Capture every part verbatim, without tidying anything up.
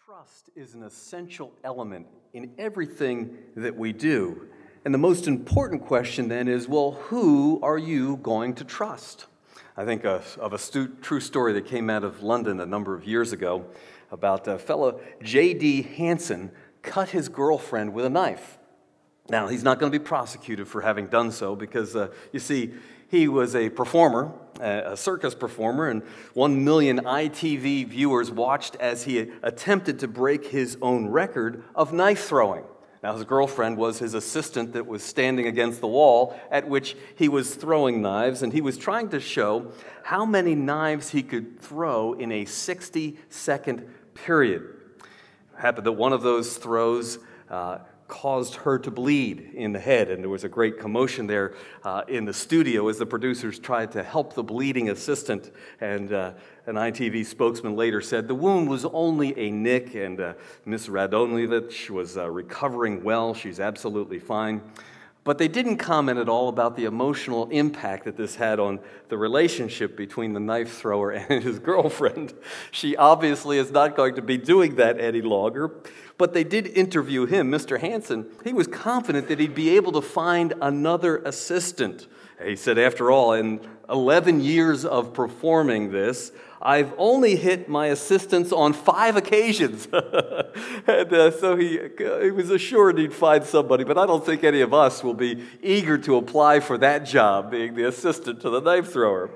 Trust is an essential element in everything that we do. And the most important question then is, well, who are you going to trust? I think of, of a stu- true story that came out of London a number of years ago about a fellow, J D Hansen, cut his girlfriend with a knife. Now, he's not going to be prosecuted for having done so because, uh, you see, he was a performer, a circus performer, and one million I T V viewers watched as he attempted to break his own record of knife throwing. Now, his girlfriend was his assistant that was standing against the wall at which he was throwing knives, and he was trying to show how many knives he could throw in a sixty-second period. It happened that one of those throws uh, caused her to bleed in the head, and there was a great commotion there uh, in the studio as the producers tried to help the bleeding assistant, and uh, an I T V spokesman later said the wound was only a nick, and uh, Miss Radonjevich was uh, recovering well. She's absolutely fine. But they didn't comment at all about the emotional impact that this had on the relationship between the knife thrower and his girlfriend. She obviously is not going to be doing that any longer. But they did interview him, Mister Hansen. He was confident that he'd be able to find another assistant. He said, after all, in eleven years of performing this, I've only hit my assistants on five occasions. and uh, so he, uh, he was assured he'd find somebody, but I don't think any of us will be eager to apply for that job, being the assistant to the knife thrower.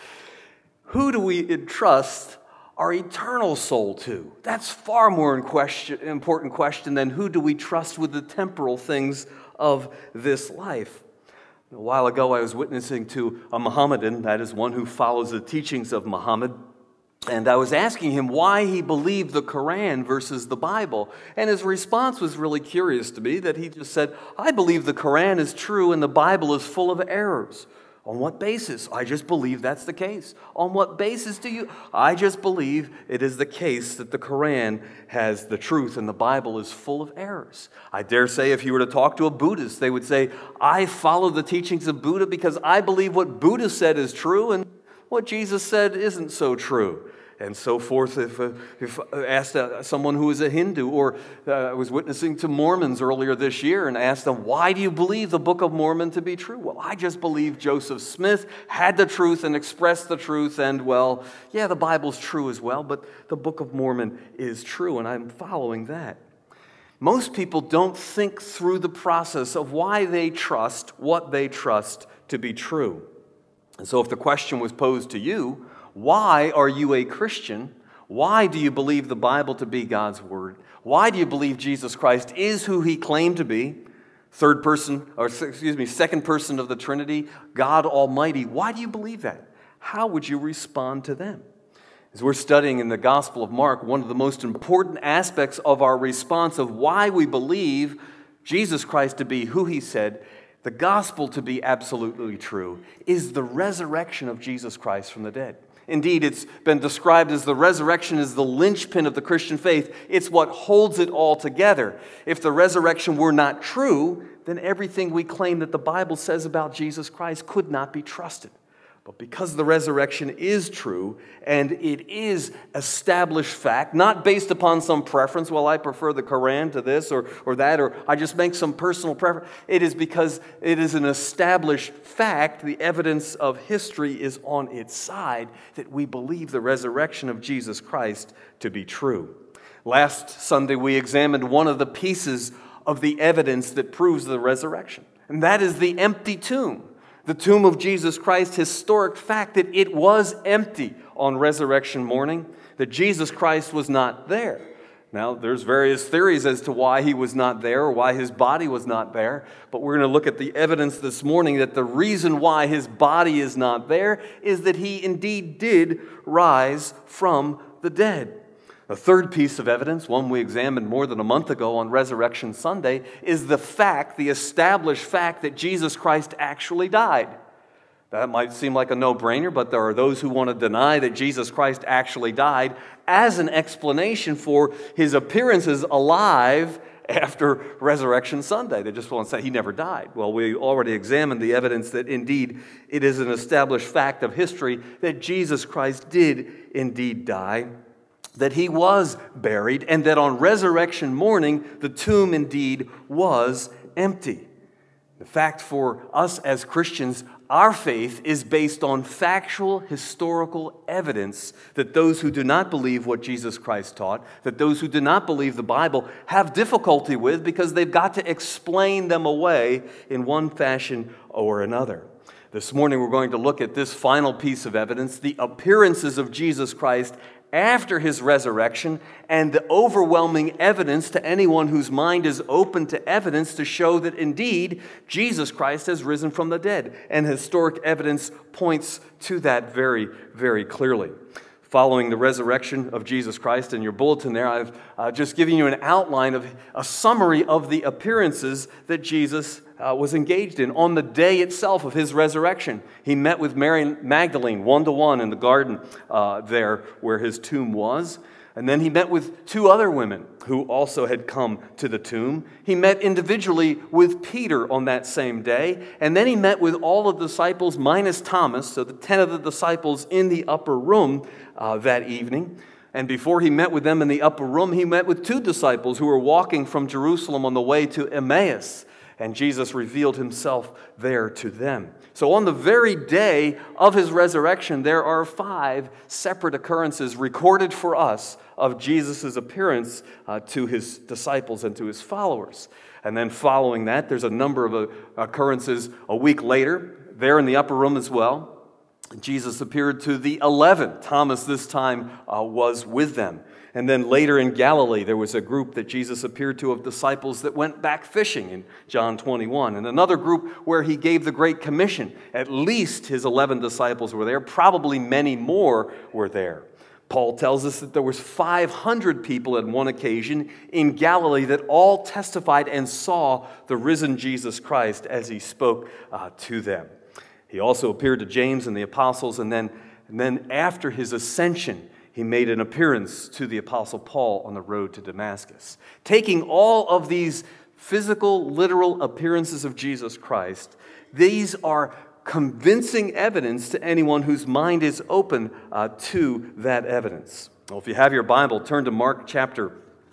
Who do we entrust our eternal soul to? That's far more in question, important question than who do we trust with the temporal things of this life. A while ago, I was witnessing to a Mohammedan, that is one who follows the teachings of Muhammad, and I was asking him why he believed the Quran versus the Bible. And his response was really curious to me, that he just said, I believe the Quran is true and the Bible is full of errors. On what basis? I just believe that's the case. On what basis do you? I just believe it is the case that the Quran has the truth and the Bible is full of errors. I dare say if you were to talk to a Buddhist, they would say, I follow the teachings of Buddha because I believe what Buddha said is true and what Jesus said isn't so true. And so forth. If, uh, if uh, asked uh, someone who is a Hindu, or uh, I was witnessing to Mormons earlier this year and asked them, why do you believe the Book of Mormon to be true? Well, I just believe Joseph Smith had the truth and expressed the truth, and well, yeah, the Bible's true as well, but the Book of Mormon is true, and I'm following that. Most people don't think through the process of why they trust what they trust to be true. And so if the question was posed to you, why are you a Christian? Why do you believe the Bible to be God's Word? Why do you believe Jesus Christ is who He claimed to be? Third person, or excuse me, second person of the Trinity, God Almighty. Why do you believe that? How would you respond to them? As we're studying in the Gospel of Mark, one of the most important aspects of our response of why we believe Jesus Christ to be who He said, the gospel to be absolutely true, is the resurrection of Jesus Christ from the dead. Indeed, it's been described as the resurrection is the linchpin of the Christian faith. It's what holds it all together. If the resurrection were not true, then everything we claim that the Bible says about Jesus Christ could not be trusted. But because the resurrection is true, and it is established fact, not based upon some preference, well, I prefer the Quran to this or, or that, or I just make some personal preference. It is because it is an established fact, the evidence of history is on its side, that we believe the resurrection of Jesus Christ to be true. Last Sunday, we examined one of the pieces of the evidence that proves the resurrection, and that is the empty tomb. The tomb of Jesus Christ, historic fact that it was empty on resurrection morning, that Jesus Christ was not there. Now, there's various theories as to why he was not there or why his body was not there, but we're going to look at the evidence this morning that the reason why his body is not there is that he indeed did rise from the dead. The third piece of evidence, one we examined more than a month ago on Resurrection Sunday, is the fact, the established fact that Jesus Christ actually died. That might seem like a no-brainer, but there are those who want to deny that Jesus Christ actually died as an explanation for his appearances alive after Resurrection Sunday. They just want to say he never died. Well, we already examined the evidence that indeed it is an established fact of history that Jesus Christ did indeed die. that he was buried, and that on resurrection morning, the tomb indeed was empty. The fact for us as Christians, our faith is based on factual, historical evidence that those who do not believe what Jesus Christ taught, that those who do not believe the Bible, have difficulty with because they've got to explain them away in one fashion or another. This morning we're going to look at this final piece of evidence, the appearances of Jesus Christ after his resurrection, and the overwhelming evidence to anyone whose mind is open to evidence to show that indeed Jesus Christ has risen from the dead. And historic evidence points to that very, very clearly. Following the resurrection of Jesus Christ, in your bulletin there, I've uh, just given you an outline of a summary of the appearances that Jesus uh, was engaged in on the day itself of his resurrection. He met with Mary Magdalene one-to-one in the garden uh, there where his tomb was. And then he met with two other women who also had come to the tomb. He met individually with Peter on that same day. And then he met with all of the disciples minus Thomas, so the ten of the disciples in the upper room uh, that evening. And before he met with them in the upper room, he met with two disciples who were walking from Jerusalem on the way to Emmaus. And Jesus revealed himself there to them. So on the very day of his resurrection, there are five separate occurrences recorded for us of Jesus' appearance uh, to his disciples and to his followers. And then following that, there's a number of uh, occurrences a week later, there in the upper room as well. Jesus appeared to the eleven. Thomas this time uh, was with them. And then later in Galilee, there was a group that Jesus appeared to of disciples that went back fishing in John twenty-one. And another group where he gave the Great Commission. At least his eleven disciples were there. Probably many more were there. Paul tells us that there was five hundred people at one occasion in Galilee that all testified and saw the risen Jesus Christ as he spoke uh, to them. He also appeared to James and the apostles, and then, and then after his ascension, he made an appearance to the Apostle Paul on the road to Damascus. Taking all of these physical, literal appearances of Jesus Christ, these are convincing evidence to anyone whose mind is open uh, to that evidence. Well, if you have your Bible, turn to Mark chapter,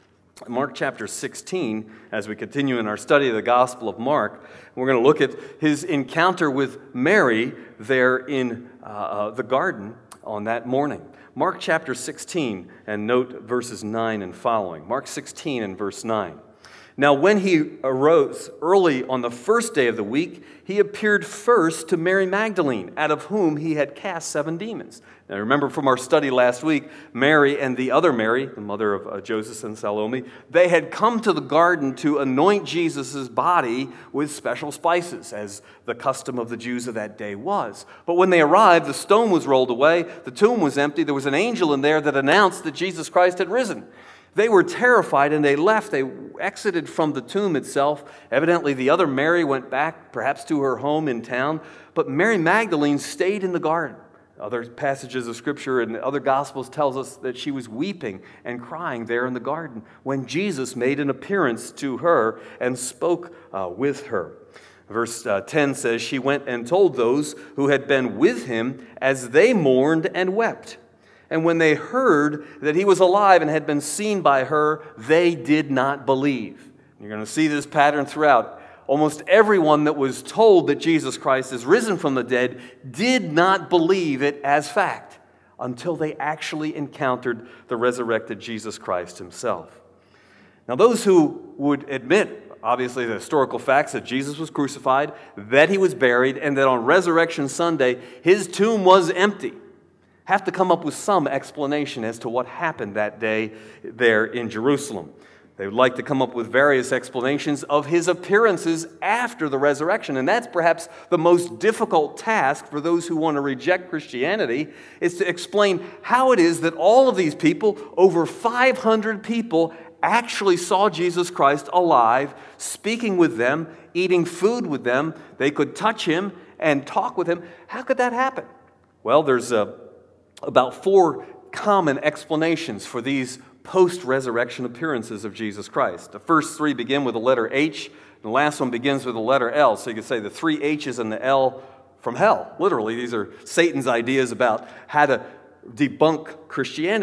Mark chapter sixteen as we continue in our study of the Gospel of Mark. We're going to look at his encounter with Mary there in uh, uh, the garden on that morning. Mark chapter sixteen, and note verses nine and following. Mark sixteen and verse nine. Now when he arose early on the first day of the week, he appeared first to Mary Magdalene, out of whom he had cast seven demons. Now remember from our study last week, Mary and the other Mary, the mother of uh, Joseph and Salome, they had come to the garden to anoint Jesus' body with special spices, as the custom of the Jews of that day was. But when they arrived, the stone was rolled away, the tomb was empty, there was an angel in there that announced that Jesus Christ had risen. They were terrified and they left. They exited from the tomb itself. Evidently, the other Mary went back, perhaps to her home in town. But Mary Magdalene stayed in the garden. Other passages of Scripture and other Gospels tells us that she was weeping and crying there in the garden when Jesus made an appearance to her and spoke uh, with her. Verse uh, ten says, she went and told those who had been with him as they mourned and wept. And when they heard that he was alive and had been seen by her, they did not believe. You're going to see this pattern throughout. Almost everyone that was told that Jesus Christ is risen from the dead did not believe it as fact until they actually encountered the resurrected Jesus Christ himself. Now, those who would admit, obviously, the historical facts that Jesus was crucified, that he was buried, and that on Resurrection Sunday, his tomb was empty, have to come up with some explanation as to what happened that day there in Jerusalem. They would like to come up with various explanations of his appearances after the resurrection. And that's perhaps the most difficult task for those who want to reject Christianity, is to explain how it is that all of these people, over five hundred people, actually saw Jesus Christ alive, speaking with them, eating food with them. They could touch him and talk with him. How could that happen? Well, there's a about four common explanations for these post-resurrection appearances of Jesus Christ. The first three begin with the letter H, and the last one begins with the letter L. So you could say the three H's and the L from hell. Literally, these are Satan's ideas about how to debunk Christianity.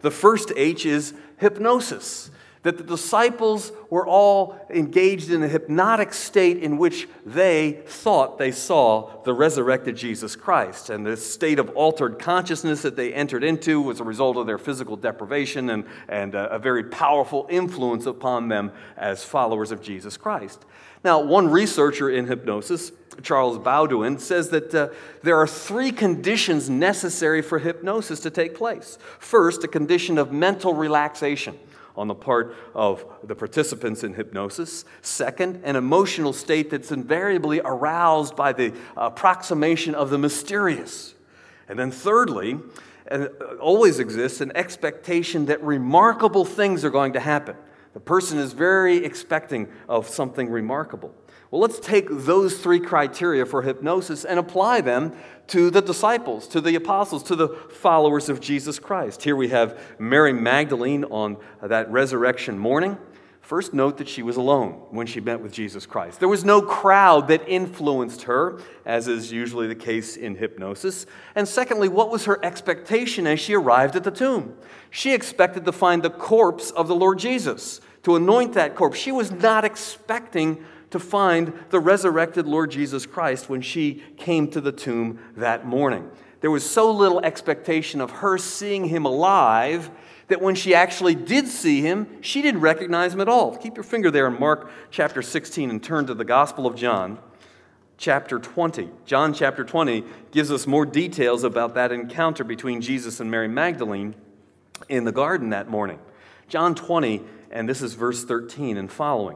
The first H is hypnosis, that the disciples were all engaged in a hypnotic state in which they thought they saw the resurrected Jesus Christ. And this state of altered consciousness that they entered into was a result of their physical deprivation and, and a, a very powerful influence upon them as followers of Jesus Christ. Now, one researcher in hypnosis, Charles Bowdoin, says that uh, there are three conditions necessary for hypnosis to take place. First, a condition of mental relaxation on the part of the participants in hypnosis. Second, an emotional state that's invariably aroused by the approximation of the mysterious. And then thirdly, and always exists an expectation that remarkable things are going to happen. The person is very expecting of something remarkable. Well, let's take those three criteria for hypnosis and apply them to the disciples, to the apostles, to the followers of Jesus Christ. Here we have Mary Magdalene on that resurrection morning. First, note that she was alone when she met with Jesus Christ. There was no crowd that influenced her, as is usually the case in hypnosis. And secondly, what was her expectation as she arrived at the tomb? She expected to find the corpse of the Lord Jesus, to anoint that corpse. She was not expecting to find the resurrected Lord Jesus Christ when she came to the tomb that morning. There was so little expectation of her seeing him alive that when she actually did see him, she didn't recognize him at all. Keep your finger there in Mark chapter sixteen and turn to the Gospel of John, chapter twenty. John chapter twenty gives us more details about that encounter between Jesus and Mary Magdalene in the garden that morning. John twenty, and this is verse thirteen and following.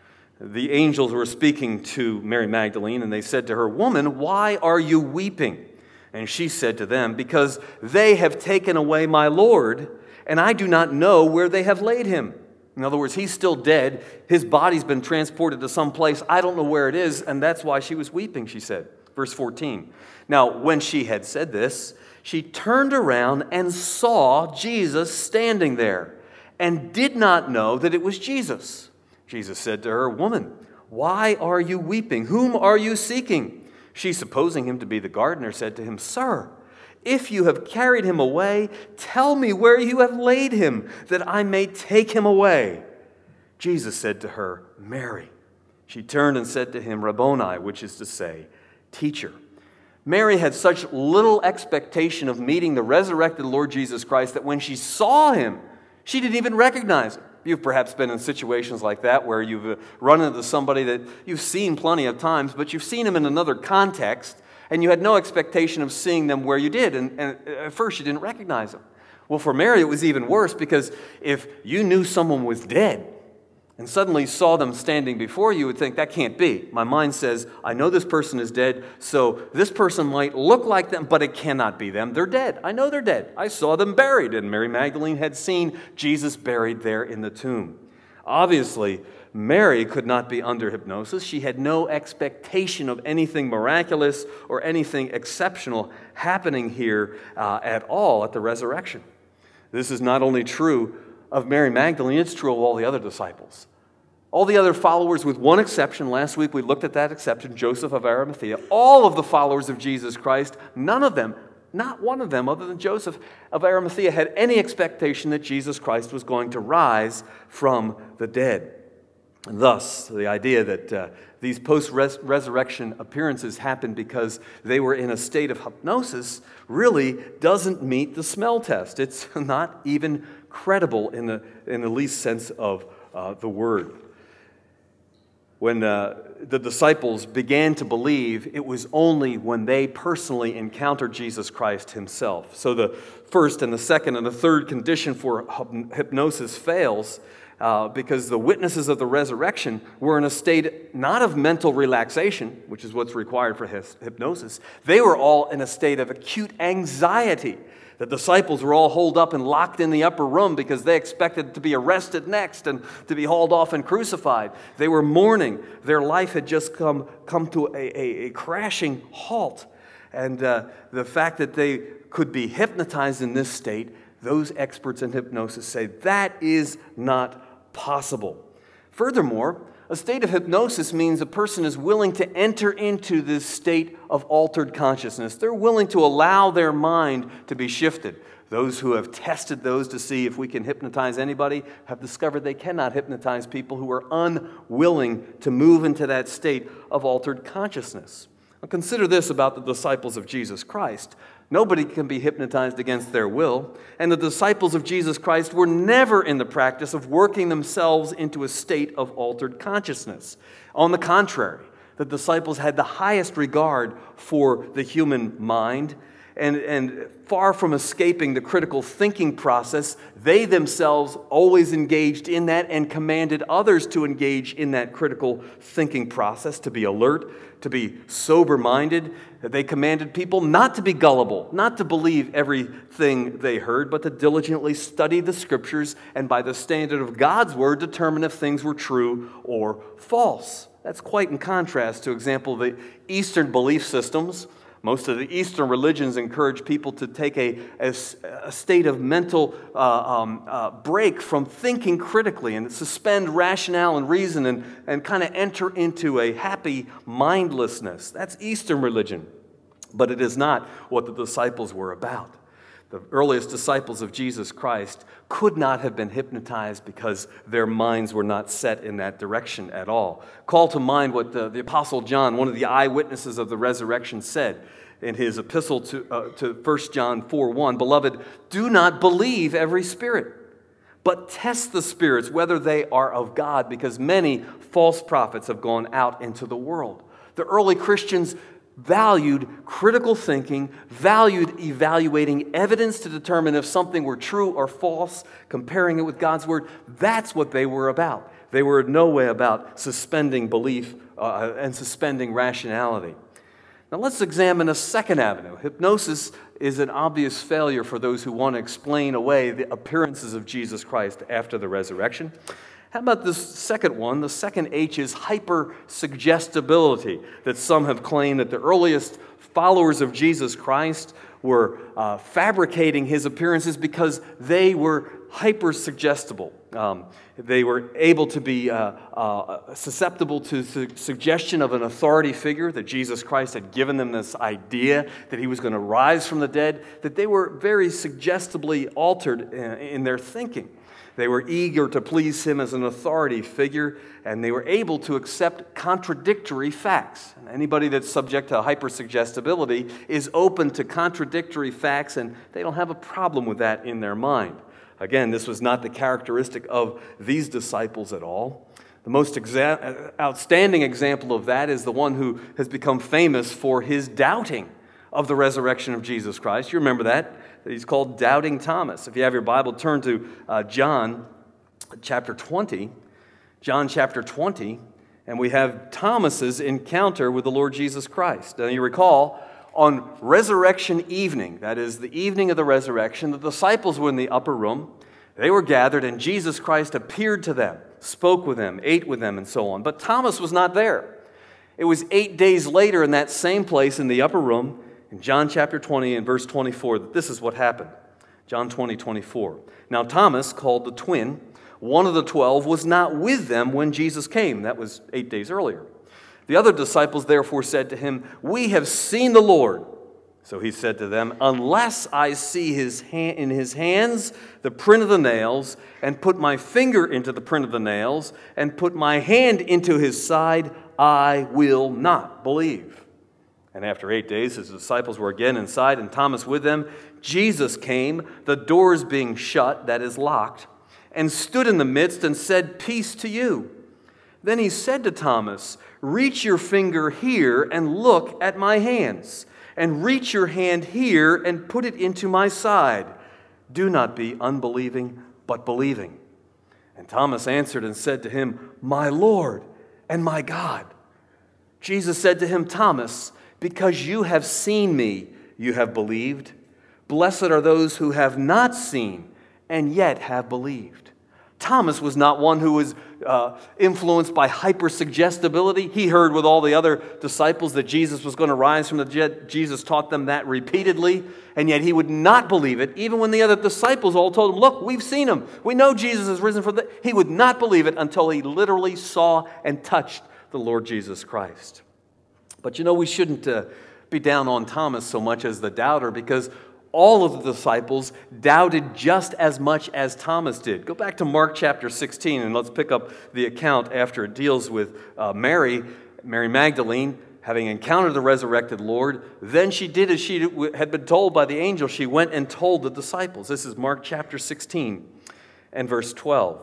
The angels were speaking to Mary Magdalene, and they said to her, "Woman, why are you weeping?" And she said to them, "Because they have taken away my Lord, and I do not know where they have laid him." In other words, he's still dead. His body's been transported to some place. I don't know where it is, and that's why she was weeping, she said. Verse fourteen. Now, when she had said this, she turned around and saw Jesus standing there, and did not know that it was Jesus. Jesus said to her, "Woman, why are you weeping? Whom are you seeking?" She, supposing him to be the gardener, said to him, "Sir, if you have carried him away, tell me where you have laid him, that I may take him away." Jesus said to her, "Mary." She turned and said to him, "Rabboni," which is to say, teacher. Mary had such little expectation of meeting the resurrected Lord Jesus Christ that when she saw him, she didn't even recognize him. You've perhaps been in situations like that where you've run into somebody that you've seen plenty of times, but you've seen him in another context, and you had no expectation of seeing them where you did, and, and at first you didn't recognize them. Well, for Mary, it was even worse, because if you knew someone was dead and suddenly saw them standing before you, you would think, that can't be. My mind says, I know this person is dead, so this person might look like them, but it cannot be them. They're dead. I know they're dead. I saw them buried, and Mary Magdalene had seen Jesus buried there in the tomb. Obviously, Mary could not be under hypnosis. She had no expectation of anything miraculous or anything exceptional happening here uh, at all at the resurrection. This is not only true of Mary Magdalene, it's true of all the other disciples. All the other followers, with one exception, last week we looked at that exception, Joseph of Arimathea. All of the followers of Jesus Christ, none of them, not one of them other than Joseph of Arimathea, had any expectation that Jesus Christ was going to rise from the dead. And thus, the idea that uh, these post-resurrection appearances happened because they were in a state of hypnosis really doesn't meet the smell test. It's not even credible in the, in the least sense of uh, the word. When uh, the disciples began to believe, it was only when they personally encountered Jesus Christ himself. So the first and the second and the third condition for hypnosis fails uh, because the witnesses of the resurrection were in a state not of mental relaxation, which is what's required for hypnosis. They were all in a state of acute anxiety. The disciples were all holed up and locked in the upper room because they expected to be arrested next and to be hauled off and crucified. They were mourning. Their life had just come, come to a, a, a crashing halt. And uh, the fact that they could be hypnotized in this state, those experts in hypnosis say that is not possible. Furthermore, a state of hypnosis means a person is willing to enter into this state of altered consciousness. They're willing to allow their mind to be shifted. Those who have tested those to see if we can hypnotize anybody have discovered they cannot hypnotize people who are unwilling to move into that state of altered consciousness. Now consider this about the disciples of Jesus Christ. Nobody can be hypnotized against their will, and the disciples of Jesus Christ were never in the practice of working themselves into a state of altered consciousness. On the contrary, the disciples had the highest regard for the human mind, and, and far from escaping the critical thinking process, they themselves always engaged in that and commanded others to engage in that critical thinking process, to be alert, to be sober-minded. They commanded people not to be gullible, not to believe everything they heard, but to diligently study the Scriptures and by the standard of God's Word determine if things were true or false. That's quite in contrast to, example, the Eastern belief systems. Most of the Eastern religions encourage people to take a, a, a state of mental uh, um, uh, break from thinking critically and suspend rationale and reason and, and kind of enter into a happy mindlessness. That's Eastern religion, but it is not what the disciples were about. The earliest disciples of Jesus Christ could not have been hypnotized because their minds were not set in that direction at all. Call to mind what the, the Apostle John, one of the eyewitnesses of the resurrection, said in his epistle to, uh, to First John four one, "Beloved, do not believe every spirit, but test the spirits whether they are of God, because many false prophets have gone out into the world." The early Christians valued critical thinking, valued evaluating evidence to determine if something were true or false, comparing it with God's Word. That's what they were about. They were in no way about suspending belief uh, and suspending rationality. Now let's examine a second avenue. Hypnosis is an obvious failure for those who want to explain away the appearances of Jesus Christ after the resurrection. How about this second one? The second H is hypersuggestibility, that some have claimed that the earliest followers of Jesus Christ were uh, fabricating his appearances because they were hypersuggestible. Um, they were able to be uh, uh, susceptible to su- suggestion of an authority figure, that Jesus Christ had given them this idea that he was going to rise from the dead, that they were very suggestibly altered in, in their thinking. They were eager to please him as an authority figure, and they were able to accept contradictory facts. And anybody that's subject to hypersuggestibility is open to contradictory facts, and they don't have a problem with that in their mind. Again, this was not the characteristic of these disciples at all. The most exa- outstanding example of that is the one who has become famous for his doubting of the resurrection of Jesus Christ. You remember that? He's called Doubting Thomas. If you have your Bible, turn to uh, John chapter twenty. John chapter twenty, and we have Thomas's encounter with the Lord Jesus Christ. Now you recall, on resurrection evening, that is the evening of the resurrection, the disciples were in the upper room. They were gathered, and Jesus Christ appeared to them, spoke with them, ate with them, and so on. But Thomas was not there. It was eight days later in that same place in the upper room, in John chapter twenty and verse twenty-four, that this is what happened. John twenty, twenty-four. Now Thomas, called the twin, one of the twelve, was not with them when Jesus came. That was eight days earlier. The other disciples therefore said to him, "We have seen the Lord." So he said to them, "Unless I see his hand, in his hands the print of the nails, and put my finger into the print of the nails, and put my hand into his side, I will not believe." And after eight days, his disciples were again inside, and Thomas with them. Jesus came, the doors being shut, that is locked, and stood in the midst and said, "Peace to you." Then he said to Thomas, "Reach your finger here and look at my hands, and reach your hand here and put it into my side. Do not be unbelieving, but believing." And Thomas answered and said to him, "My Lord and my God." Jesus said to him, "Thomas, because you have seen me, you have believed. Blessed are those who have not seen and yet have believed." Thomas was not one who was uh, influenced by hypersuggestibility. He heard with all the other disciples that Jesus was going to rise from the dead. Jesus taught them that repeatedly, and yet he would not believe it, even when the other disciples all told him, "Look, we've seen him. We know Jesus has risen from the dead." He would not believe it until he literally saw and touched the Lord Jesus Christ. But you know, we shouldn't uh, be down on Thomas so much as the doubter, because all of the disciples doubted just as much as Thomas did. Go back to Mark chapter sixteen, and let's pick up the account after it deals with uh, Mary, Mary Magdalene, having encountered the resurrected Lord. Then she did as she had been told by the angel. She went and told the disciples. This is Mark chapter sixteen and verse twelve.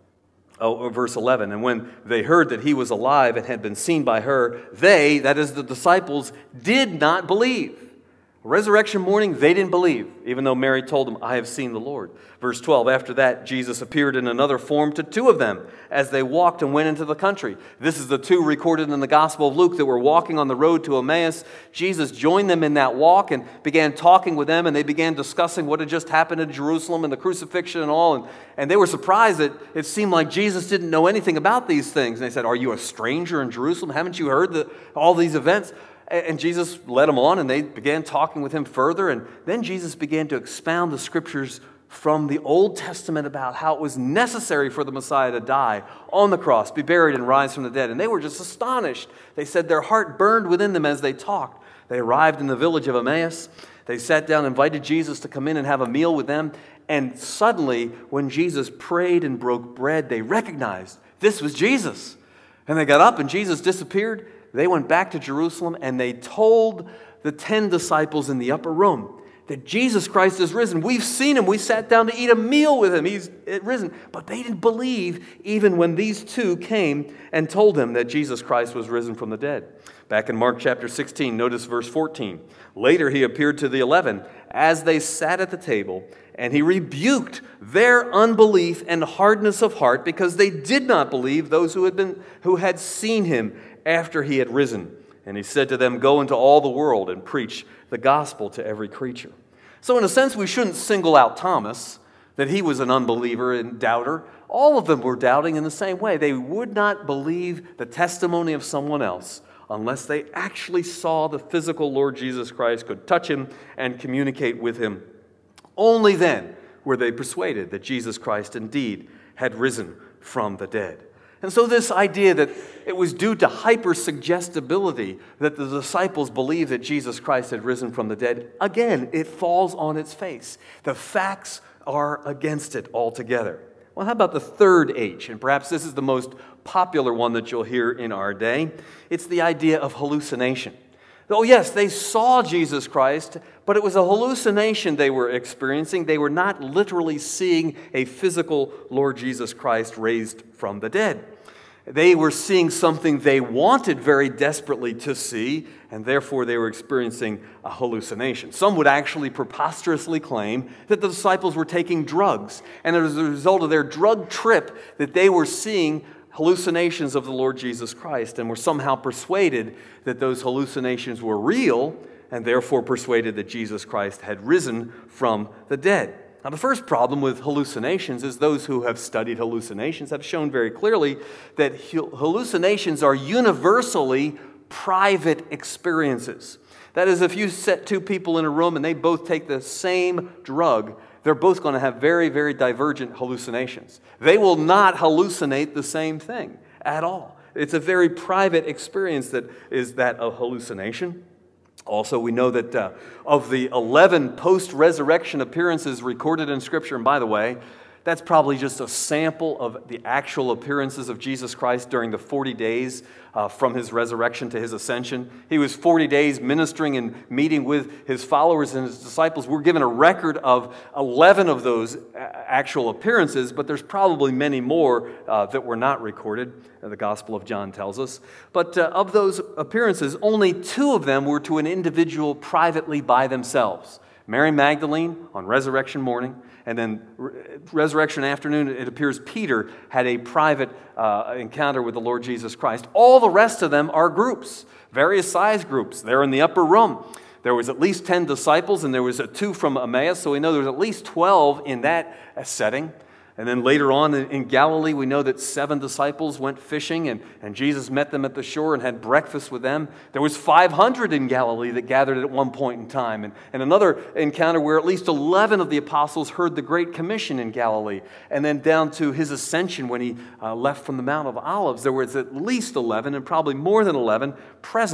Oh, verse eleven. And when they heard that he was alive and had been seen by her, they, that is the disciples, did not believe. Resurrection morning, they didn't believe, even though Mary told them, I have seen the Lord. Verse twelve, after that, Jesus appeared in another form to two of them as they walked and went into the country. This is the two recorded in the Gospel of Luke that were walking on the road to Emmaus. Jesus joined them in that walk and began talking with them, and they began discussing what had just happened in Jerusalem and the crucifixion and all. And, and they were surprised that it seemed like Jesus didn't know anything about these things. And they said, are you a stranger in Jerusalem? Haven't you heard the, all these events? And Jesus led them on, and they began talking with him further. And then Jesus began to expound the scriptures from the Old Testament about how it was necessary for the Messiah to die on the cross, be buried, and rise from the dead. And they were just astonished. They said their heart burned within them as they talked. They arrived in the village of Emmaus. They sat down, invited Jesus to come in and have a meal with them. And suddenly, when Jesus prayed and broke bread, they recognized this was Jesus. And they got up, and Jesus disappeared. They went back to Jerusalem, and they told the ten disciples in the upper room that Jesus Christ is risen. We've seen him. We sat down to eat a meal with him. He's risen. But they didn't believe even when these two came and told him that Jesus Christ was risen from the dead. Back in Mark chapter sixteen, notice verse fourteen. Later he appeared to the eleven as they sat at the table, and he rebuked their unbelief and hardness of heart because they did not believe those who had been who had seen him after he had risen. And he said to them, go into all the world and preach the gospel to every creature. So in a sense, we shouldn't single out Thomas, that he was an unbeliever and doubter. All of them were doubting in the same way. They would not believe the testimony of someone else unless they actually saw the physical Lord Jesus Christ, could touch him and communicate with him. Only then were they persuaded that Jesus Christ indeed had risen from the dead. And so this idea that it was due to hypersuggestibility that the disciples believed that Jesus Christ had risen from the dead, again, it falls on its face. The facts are against it altogether. Well, how about the third H? And perhaps this is the most popular one that you'll hear in our day. It's the idea of hallucination. Oh, yes, they saw Jesus Christ, but it was a hallucination they were experiencing. They were not literally seeing a physical Lord Jesus Christ raised from the dead. They were seeing something they wanted very desperately to see, and therefore they were experiencing a hallucination. Some would actually preposterously claim that the disciples were taking drugs, and as a result of their drug trip, that they were seeing hallucinations of the Lord Jesus Christ and were somehow persuaded that those hallucinations were real and therefore persuaded that Jesus Christ had risen from the dead. Now, the first problem with hallucinations is those who have studied hallucinations have shown very clearly that hallucinations are universally private experiences. That is, if you set two people in a room and they both take the same drug, they're both going to have very, very divergent hallucinations. They will not hallucinate the same thing at all. It's a very private experience that is that of hallucination. Also, we know that uh, of the eleven post-resurrection appearances recorded in Scripture, and by the way, that's probably just a sample of the actual appearances of Jesus Christ during the forty days uh, from his resurrection to his ascension. He was forty days ministering and meeting with his followers and his disciples. We're given a record of eleven of those actual appearances, but there's probably many more uh, that were not recorded, the Gospel of John tells us. But uh, of those appearances, only two of them were to an individual privately by themselves. Mary Magdalene on resurrection morning, and then re- resurrection afternoon, it appears Peter had a private uh, encounter with the Lord Jesus Christ. All the rest of them are groups, various size groups. They're in the upper room. There was at least ten disciples, and there was a two from Emmaus, so we know there was at least twelve in that uh, setting. And then later on in Galilee, we know that seven disciples went fishing, and, and Jesus met them at the shore and had breakfast with them. There was five hundred in Galilee that gathered at one point in time. And, and another encounter where at least eleven of the apostles heard the Great Commission in Galilee. And then down to his ascension when he uh, left from the Mount of Olives, there was at least eleven, and probably more than eleven, present.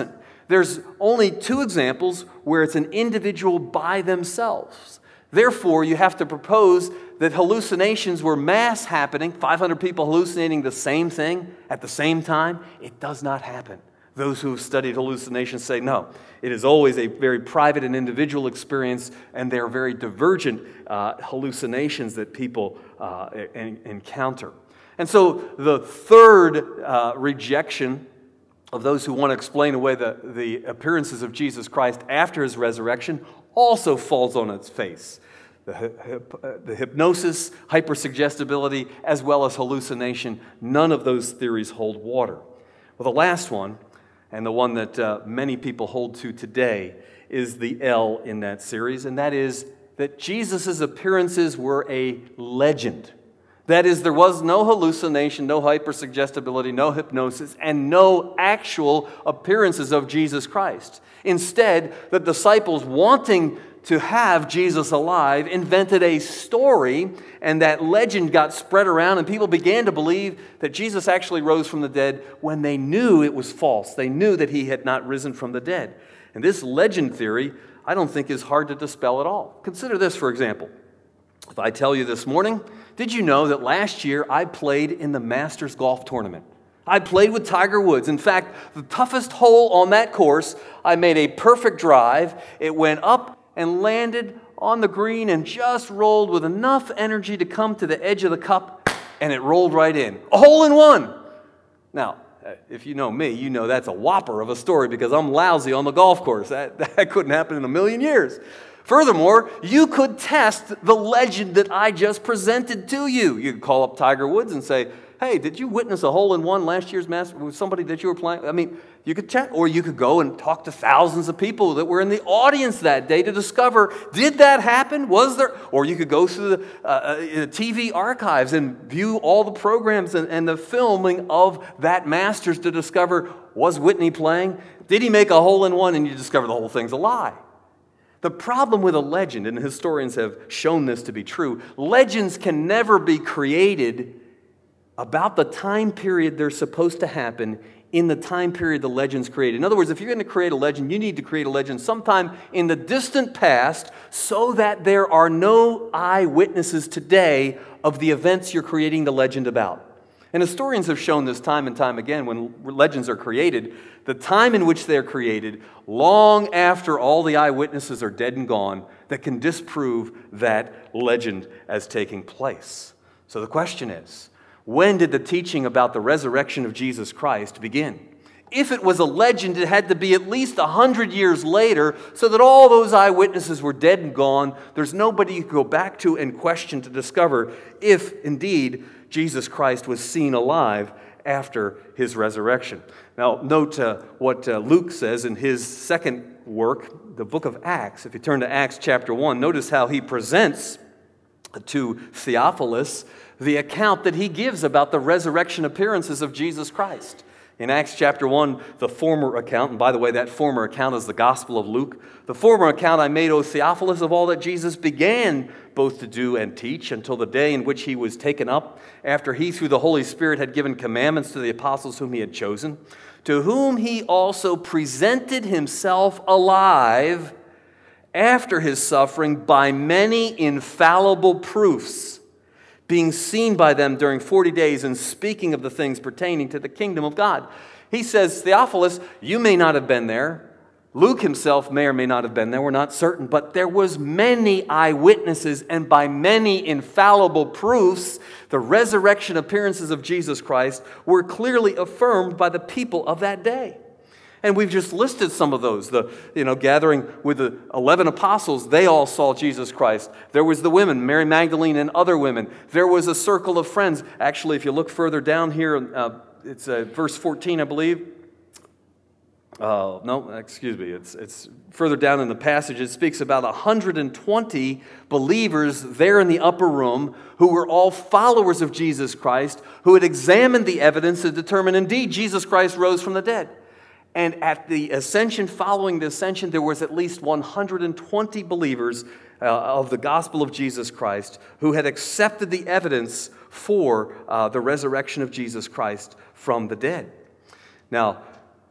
there's only two examples where it's an individual by themselves. Therefore, you have to propose that hallucinations were mass happening, five hundred people hallucinating the same thing at the same time. It does not happen. Those who have studied hallucinations say, no, it is always a very private and individual experience, and they're very divergent uh, hallucinations that people uh, en- encounter. And so the third uh, rejection of those who want to explain away the, the appearances of Jesus Christ after his resurrection also falls on its face. The, hip, the hypnosis, hypersuggestibility, as well as hallucination, none of those theories hold water. Well, the last one, and the one that uh, many people hold to today, is the L in that series, and that is that Jesus' appearances were a legend. That is, there was no hallucination, no hypersuggestibility, no hypnosis, and no actual appearances of Jesus Christ. Instead, the disciples, wanting to have Jesus alive, invented a story, and that legend got spread around, and people began to believe that Jesus actually rose from the dead when they knew it was false. They knew that he had not risen from the dead. And this legend theory, I don't think, is hard to dispel at all. Consider this, for example. If I tell you this morning, did you know that last year I played in the Masters Golf Tournament? I played with Tiger Woods. In fact, the toughest hole on that course, I made a perfect drive. It went up and landed on the green and just rolled with enough energy to come to the edge of the cup, and it rolled right in. A hole in one. Now, if you know me, you know that's a whopper of a story because I'm lousy on the golf course. That, that couldn't happen in a million years. Furthermore, you could test the legend that I just presented to you. You could call up Tiger Woods and say, hey, did you witness a hole-in-one last year's Masters with somebody that you were playing? I mean, you could check, or you could go and talk to thousands of people that were in the audience that day to discover, did that happen? Was there? Or you could go through the uh, T V archives and view all the programs and, and the filming of that Masters to discover, was Whitney playing? Did he make a hole-in-one? And you discover the whole thing's a lie. The problem with a legend, and historians have shown this to be true, legends can never be created about the time period they're supposed to happen in the time period the legend's created. In other words, if you're going to create a legend, you need to create a legend sometime in the distant past so that there are no eyewitnesses today of the events you're creating the legend about. And historians have shown this time and time again when legends are created, the time in which they're created, long after all the eyewitnesses are dead and gone, that can disprove that legend as taking place. So the question is, when did the teaching about the resurrection of Jesus Christ begin? If it was a legend, it had to be at least a hundred years later so that all those eyewitnesses were dead and gone. There's nobody you could go back to and question to discover if, indeed, Jesus Christ was seen alive after his resurrection. Now, note uh, what uh, Luke says in his second work, the book of Acts. If you turn to Acts chapter one, notice how he presents to Theophilus the account that he gives about the resurrection appearances of Jesus Christ. In Acts chapter one, the former account, and by the way, that former account is the Gospel of Luke. The former account I made, O Theophilus, of all that Jesus began both to do and teach until the day in which he was taken up, after he through the Holy Spirit had given commandments to the apostles whom he had chosen, to whom he also presented himself alive after his suffering by many infallible proofs, being seen by them during forty days and speaking of the things pertaining to the kingdom of God. He says, Theophilus, you may not have been there. Luke himself may or may not have been there. We're not certain. But there was many eyewitnesses, and by many infallible proofs, the resurrection appearances of Jesus Christ were clearly affirmed by the people of that day. And we've just listed some of those. The, you know, gathering with the eleven apostles, they all saw Jesus Christ. There was the women, Mary Magdalene and other women. There was a circle of friends. Actually, if you look further down here, uh, it's uh, verse fourteen, I believe. Uh, no, excuse me. It's, it's further down in the passage. It speaks about one hundred twenty believers there in the upper room who were all followers of Jesus Christ, who had examined the evidence to determine, indeed, Jesus Christ rose from the dead. And at the ascension, following the ascension, there was at least one hundred twenty believers uh, of the gospel of Jesus Christ who had accepted the evidence for uh, the resurrection of Jesus Christ from the dead. Now,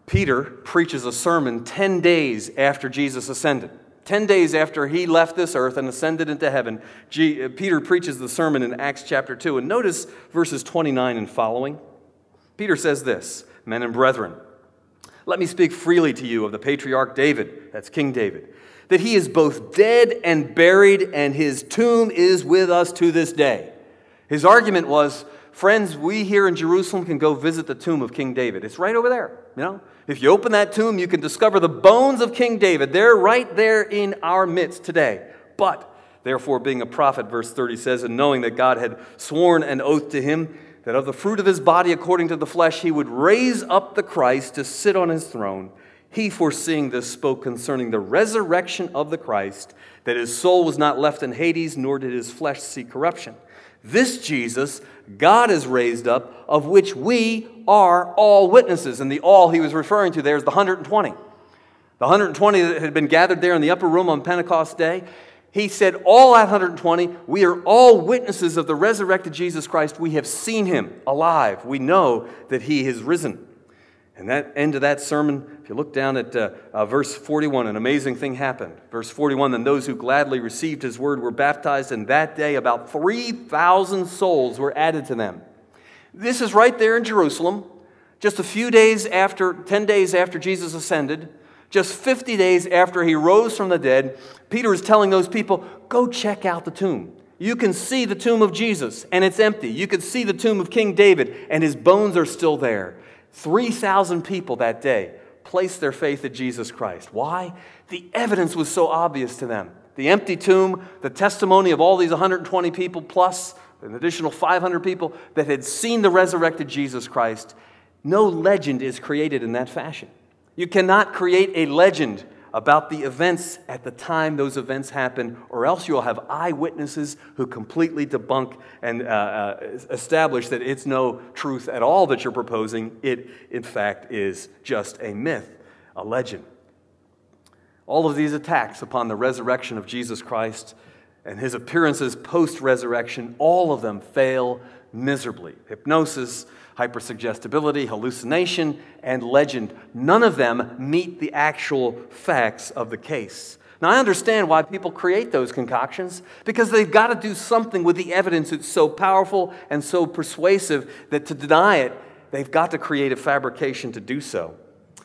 Peter preaches a sermon ten days after Jesus ascended. Ten days after he left this earth and ascended into heaven, G- Peter preaches the sermon in Acts chapter two. And notice verses twenty-nine and following. Peter says this, "Men and brethren, let me speak freely to you of the patriarch David," that's King David, "that he is both dead and buried, and his tomb is with us to this day." His argument was, friends, we here in Jerusalem can go visit the tomb of King David. It's right over there, you know. If you open that tomb, you can discover the bones of King David. They're right there in our midst today. But, therefore, being a prophet, verse thirty says, and knowing that God had sworn an oath to him, that of the fruit of his body according to the flesh he would raise up the Christ to sit on his throne, he, foreseeing this, spoke concerning the resurrection of the Christ, that his soul was not left in Hades, nor did his flesh see corruption. This Jesus God has raised up, of which we are all witnesses. And the all he was referring to there is the one hundred twenty. The one hundred twenty that had been gathered there in the upper room on Pentecost Day. He said, all that one hundred twenty, we are all witnesses of the resurrected Jesus Christ. We have seen him alive. We know that he has risen. And that end of that sermon, if you look down at uh, uh, verse forty-one, an amazing thing happened. Verse forty-one, then those who gladly received his word were baptized, and that day about three thousand souls were added to them. This is right there in Jerusalem, just a few days after, ten days after Jesus ascended, just fifty days after he rose from the dead. Peter is telling those people, go check out the tomb. You can see the tomb of Jesus, and it's empty. You can see the tomb of King David, and his bones are still there. three thousand people that day placed their faith in Jesus Christ. Why? The evidence was so obvious to them. The empty tomb, the testimony of all these one hundred twenty people plus an additional five hundred people that had seen the resurrected Jesus Christ. No legend is created in that fashion. You cannot create a legend about the events at the time those events happen, or else you'll have eyewitnesses who completely debunk and uh, uh, establish that it's no truth at all that you're proposing. It, in fact, is just a myth, a legend. All of these attacks upon the resurrection of Jesus Christ and his appearances post-resurrection, all of them fail miserably. Hypnosis, hypersuggestibility, hallucination, and legend. None of them meet the actual facts of the case. Now, I understand why people create those concoctions, because they've got to do something with the evidence. It's so powerful and so persuasive that to deny it, they've got to create a fabrication to do so.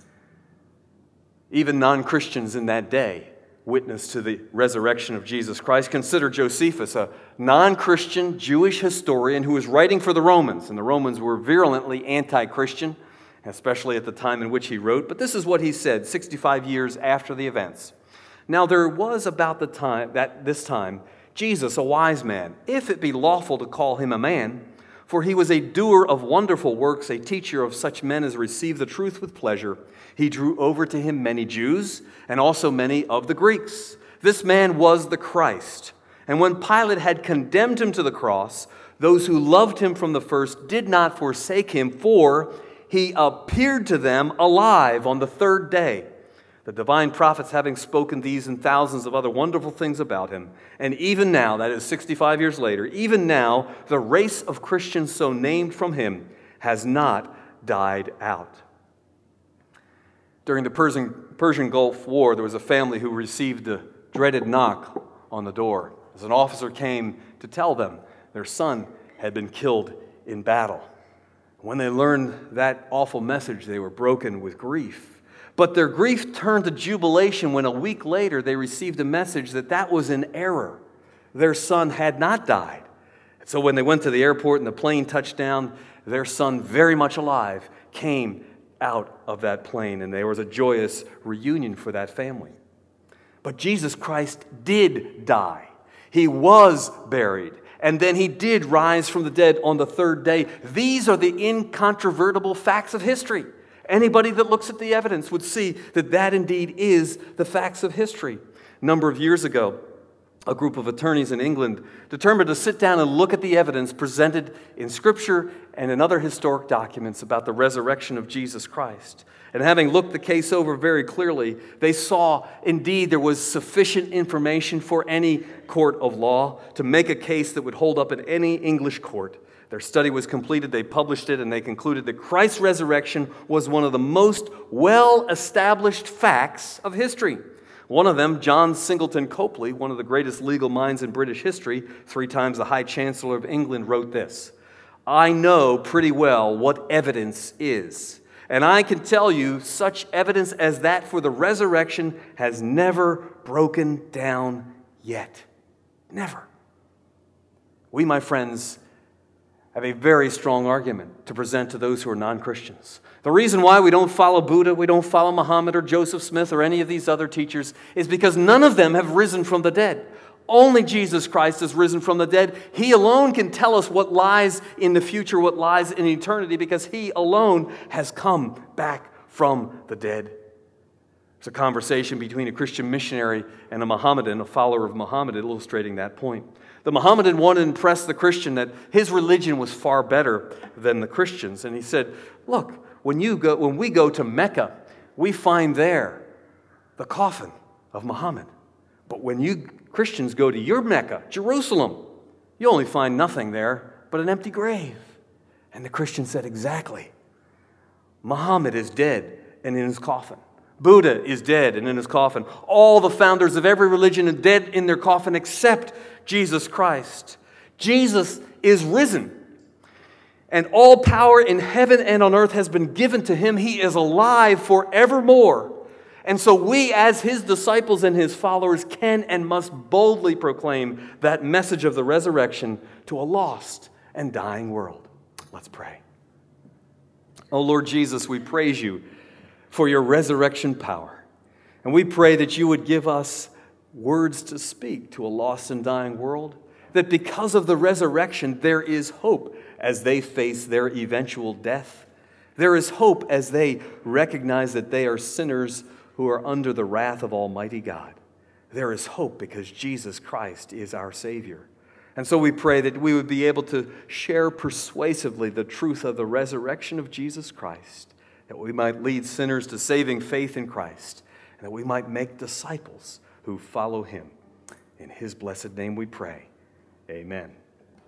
Even non-Christians in that day witness to the resurrection of Jesus Christ. Consider Josephus, a non-Christian Jewish historian who was writing for the Romans, and the Romans were virulently anti-Christian, especially at the time in which he wrote. But this is what he said sixty-five years after the events. Now there was about the time that this time Jesus, a wise man, if it be lawful to call him a man, for he was a doer of wonderful works, a teacher of such men as receive the truth with pleasure. He drew over to him many Jews and also many of the Greeks. This man was the Christ. And when Pilate had condemned him to the cross, those who loved him from the first did not forsake him, for he appeared to them alive on the third day. The divine prophets having spoken these and thousands of other wonderful things about him. And even now, that is sixty-five years later, even now, the race of Christians so named from him has not died out. During the Persian, Persian Gulf War, there was a family who received the dreaded knock on the door as an officer came to tell them their son had been killed in battle. When they learned that awful message, they were broken with grief. But their grief turned to jubilation when a week later they received a message that that was an error. Their son had not died. So when they went to the airport and the plane touched down, their son, very much alive, came out of that plane, and there was a joyous reunion for that family. But Jesus Christ did die. He was buried, and then he did rise from the dead on the third day. These are the incontrovertible facts of history. Anybody that looks at the evidence would see that that indeed is the facts of history. A number of years ago, a group of attorneys in England determined to sit down and look at the evidence presented in Scripture and in other historic documents about the resurrection of Jesus Christ. And having looked the case over very clearly, they saw indeed there was sufficient information for any court of law to make a case that would hold up in any English court. Their study was completed, they published it, and they concluded that Christ's resurrection was one of the most well-established facts of history. One of them, John Singleton Copley, one of the greatest legal minds in British history, three times the High Chancellor of England, wrote this: "I know pretty well what evidence is, and I can tell you such evidence as that for the resurrection has never broken down yet." Never. We, my friends, have a very strong argument to present to those who are non-Christians. The reason why we don't follow Buddha, we don't follow Muhammad or Joseph Smith or any of these other teachers is because none of them have risen from the dead. Only Jesus Christ has risen from the dead. He alone can tell us what lies in the future, what lies in eternity, because He alone has come back from the dead. There's a conversation between a Christian missionary and a Mohammedan, a follower of Muhammad, illustrating that point. The Mohammedan wanted to impress the Christian that his religion was far better than the Christians. And he said, look, when, you go, when we go to Mecca, we find there the coffin of Muhammad. But when you Christians go to your Mecca, Jerusalem, you only find nothing there but an empty grave. And the Christian said, exactly. Muhammad is dead and in his coffin. Buddha is dead and in his coffin. All the founders of every religion are dead in their coffin except Jesus Christ. Jesus is risen. And all power in heaven and on earth has been given to Him. He is alive forevermore. And so we, as His disciples and His followers, can and must boldly proclaim that message of the resurrection to a lost and dying world. Let's pray. Oh Lord Jesus, we praise You for Your resurrection power. And we pray that You would give us words to speak to a lost and dying world, that because of the resurrection there is hope as they face their eventual death. There is hope as they recognize that they are sinners who are under the wrath of Almighty God. There is hope because Jesus Christ is our Savior. And so we pray that we would be able to share persuasively the truth of the resurrection of Jesus Christ, that we might lead sinners to saving faith in Christ, and that we might make disciples who follow Him. In His blessed name we pray. Amen.